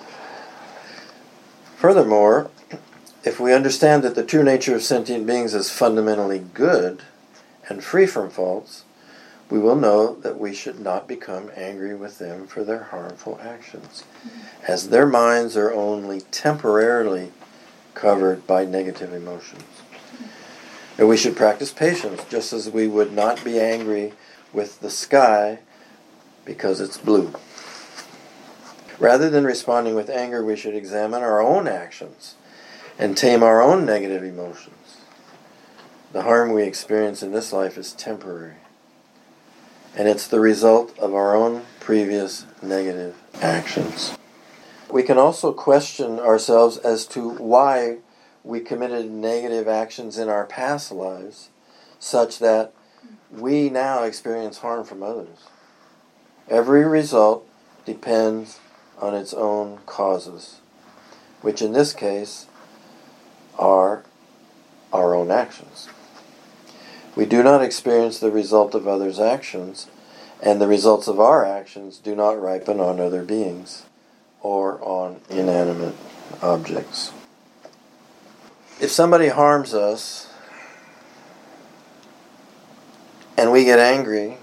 Furthermore, if we understand that the true nature of sentient beings is fundamentally good and free from faults, we will know that we should not become angry with them for their harmful actions, as their minds are only temporarily covered by negative emotions. And we should practice patience, just as we would not be angry with the sky because it's blue. Rather than responding with anger, we should examine our own actions and tame our own negative emotions. The harm we experience in this life is temporary, and it's the result of our own previous negative actions. We can also question ourselves as to why we committed negative actions in our past lives, such that we now experience harm from others. Every result depends on its own causes, which in this case are our own actions. We do not experience the result of others' actions, and the results of our actions do not ripen on other beings or on inanimate objects. If somebody harms us and we get angry,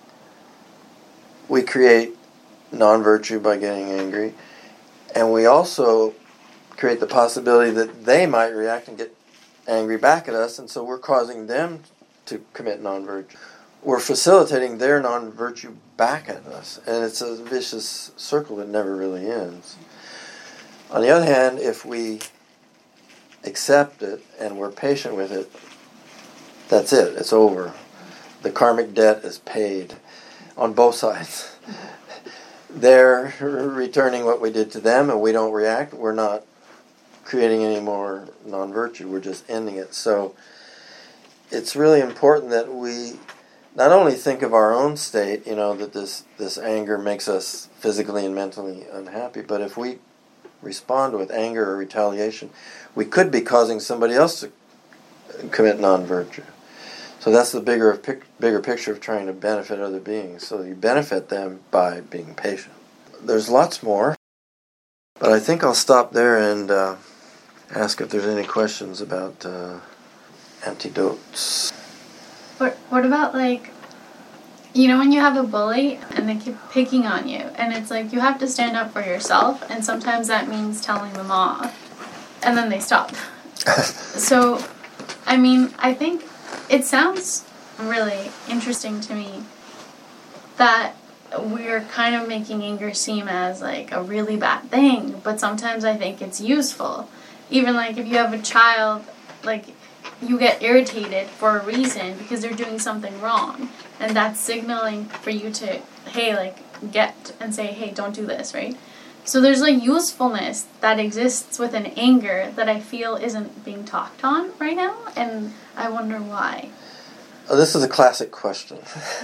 we create non-virtue by getting angry, and we also create the possibility that they might react and get angry back at us, and so we're causing them to commit non-virtue. We're facilitating their non-virtue back at us, and it's a vicious circle that never really ends. On the other hand, if we accept it and we're patient with it, that's it, it's over. The karmic debt is paid on both sides. They're returning what we did to them, and we don't react. We're not creating any more non-virtue, we're just ending it. So it's really important that we not only think of our own state, that this anger makes us physically and mentally unhappy, but if we respond with anger or retaliation, we could be causing somebody else to commit non-virtue. So that's the bigger picture of trying to benefit other beings. So you benefit them by being patient. There's lots more, but I think I'll stop there and ask if there's any questions about antidotes. What about, You know when you have a bully and they keep picking on you, and it's like you have to stand up for yourself, and sometimes that means telling them off, and then they stop. So, I mean, I think it sounds really interesting to me that we're kind of making anger seem as like a really bad thing, but sometimes I think it's useful. Even like if you have a child, like you get irritated for a reason because they're doing something wrong, and that's signaling for you to, hey, like get and say, hey, don't do this, right? So there's like usefulness that exists within anger that I feel isn't being talked on right now, and I wonder why. Oh, this is a classic question.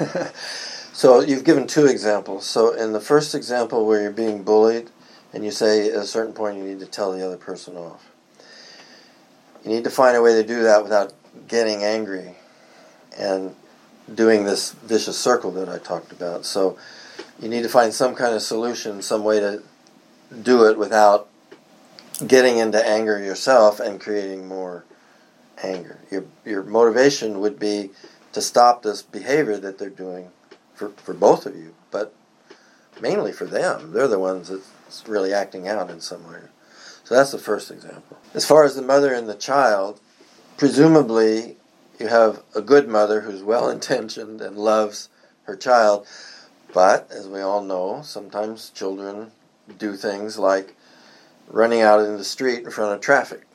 So you've given two examples. So in the first example where you're being bullied and you say at a certain point you need to tell the other person off. You need to find a way to do that without getting angry and doing this vicious circle that I talked about. So you need to find some kind of solution, some way to do it without getting into anger yourself and creating more anger. Your motivation would be to stop this behavior that they're doing for both of you, but mainly for them. They're the ones that's really acting out in some way. So that's the first example. As far as the mother and the child, presumably you have a good mother who's well-intentioned and loves her child, but as we all know, sometimes children do things like running out in the street in front of traffic.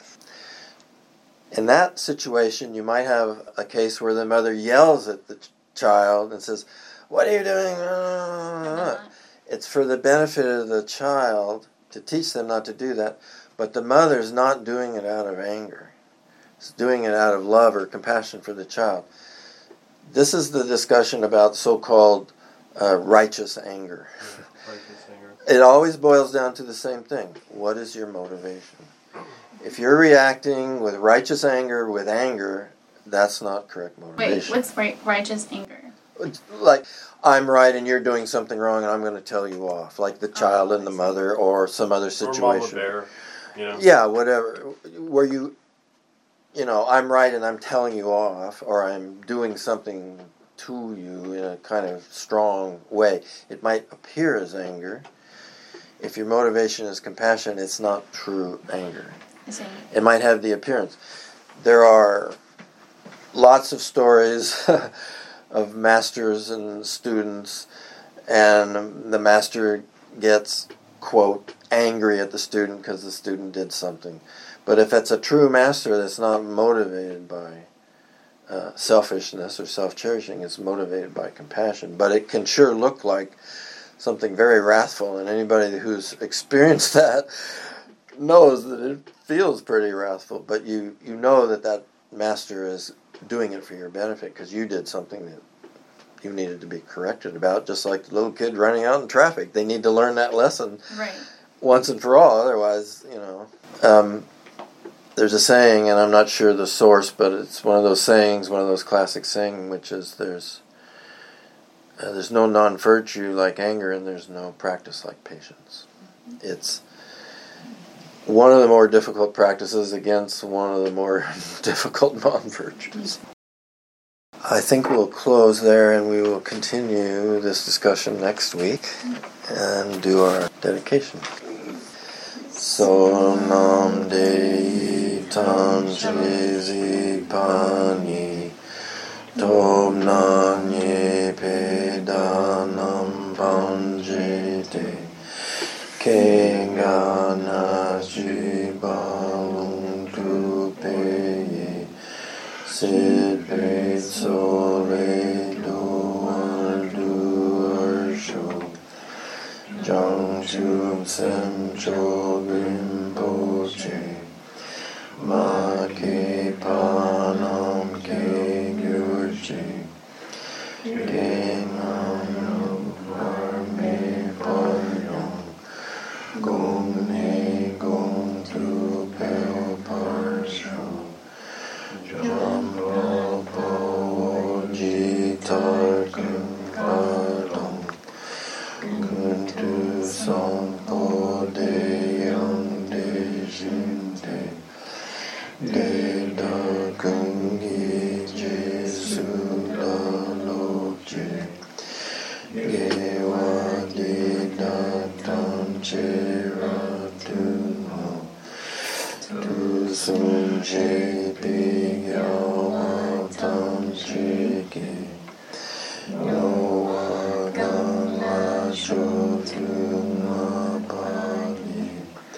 In that situation, you might have a case where the mother yells at the child and says, "What are you doing?" It's for the benefit of the child to teach them not to do that, but the mother's not doing it out of anger. It's doing it out of love or compassion for the child. This is the discussion about so-called righteous anger. Righteous anger. It always boils down to the same thing. What is your motivation? If you're reacting with righteous anger with anger, that's not correct motivation. Wait, what's righteous anger? Like, I'm right and you're doing something wrong and I'm going to tell you off. Like the child and the mother or some other situation. Or Mama Bear, you know? Yeah, whatever. Where you know, I'm right and I'm telling you off, or I'm doing something to you in a kind of strong way. It might appear as anger. If your motivation is compassion, it's not true anger. I see. It might have the appearance. There are lots of stories of masters and students, and the master gets, quote, angry at the student because the student did something. But if it's a true master that's not motivated by selfishness or self-cherishing, it's motivated by compassion. But it can sure look like something very wrathful, and anybody who's experienced that knows that it feels pretty wrathful, but you know that master is doing it for your benefit because you did something that you needed to be corrected about, just like the little kid running out in traffic. They need to learn that lesson once and for all, otherwise, you know. There's a saying, and I'm not sure the source, but it's one of those sayings, one of those classic sayings, which is there's no non-virtue like anger, and there's no practice like patience. It's one of the more difficult practices against one of the more difficult non-virtues. I think we'll close there, and we will continue this discussion next week and do our dedication. Sonam Dei Tam Chizi Pani Tom Nanye Pedanam Panjete Kengana Jibalung Tupeye Sid Peit Sole Duar Duarsho Jang Chum Sem Chogrim Poche Ma Ke Panam Ke Gyurche Ke Nam Varme Paryam Gong Ne Gong Tu Peo Parsho Jambal Po Jitar Kunpadam Kuntu Sampo Deyam Dejinte Deda Kungi Jesu Da Loche Chiratuno Tu Sun Je Pi Yao Tam Chiki Yo Gan La Shu Tu Ma Pali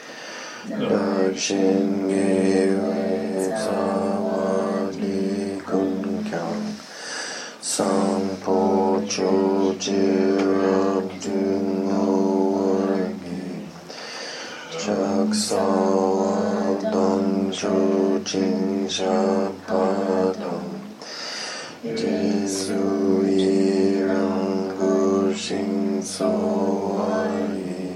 Dakshin Ge Sawa Li Kun Kyang Sampo Cho Jirab Dungi Chak Sawa Dong Cho Jing Sha Padam Jesu Yirang Gu Shing So Wai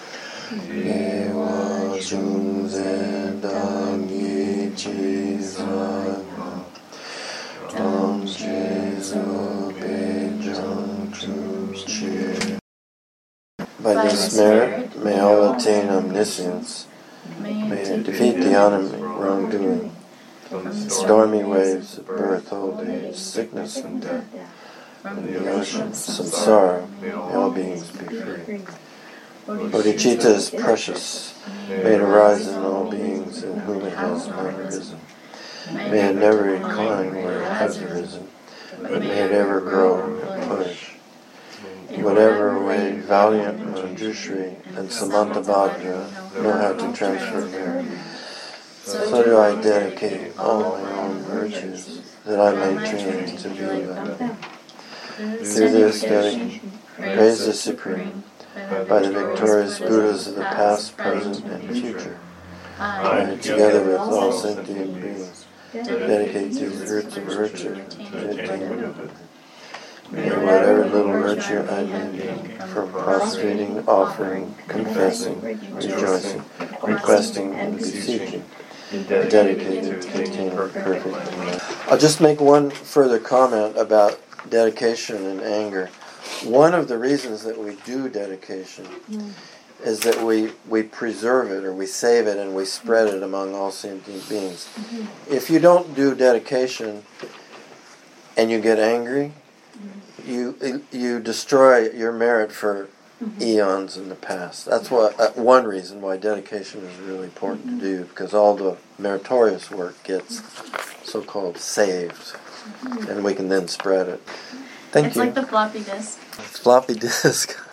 Yewa Chung Zen Dang Yi Chi Zagwa Tom Jesu Bejang Chu Chi. By this merit, may all attain omniscience, may it defeat the enemy, wrongdoing, stormy waves of birth, old age, sickness, and death. From the ocean of samsara, may all beings be free. Bodhicitta is precious, may it arise in all beings in whom it has not arisen. May it never decline where it has arisen, but may it ever grow and flourish. In whatever way valiant Manjushri and Samantabhadra know how to transfer merit, so do I dedicate all my own virtues that I may train to be them. Through this dedication, praise the Supreme, by the victorious Buddhas of the past, present, and future. I, together with all sentient beings, dedicate these roots of virtue to attainment of it. May whatever little virtue I may be, from prostrating, offering, confessing, rejoicing, requesting, and beseeching, dedicated to attain perfect. I'll just make one further comment about dedication and anger. One of the reasons that we do dedication is that we preserve it, or we save it, and we spread it among all sentient beings. If you don't do dedication and you get angry, you destroy your merit for eons in the past. That's one reason why dedication is really important to do, because all the meritorious work gets so-called saved, and we can then spread it. Thank you. It's like the floppy disk. Floppy disk.